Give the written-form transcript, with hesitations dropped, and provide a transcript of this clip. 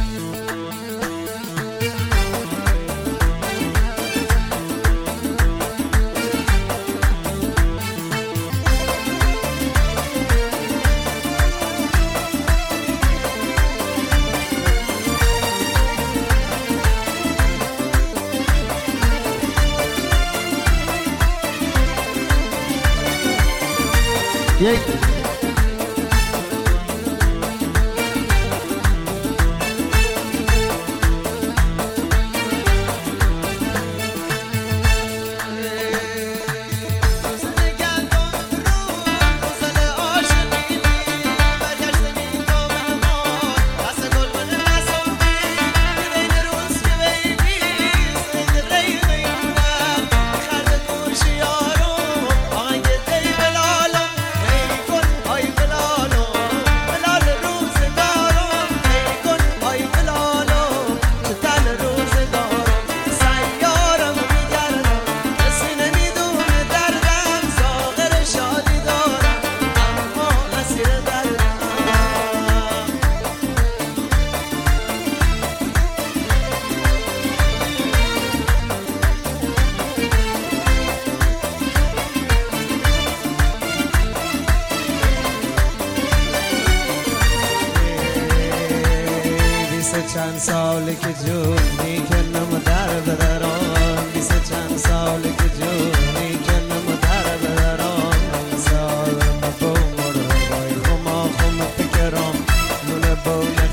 یک چند ساله که جونی کنم در بدران، بیست چند ساله که جونی کنم در بدران. سال مفهوم رو بای خما خم فکرم نون بونه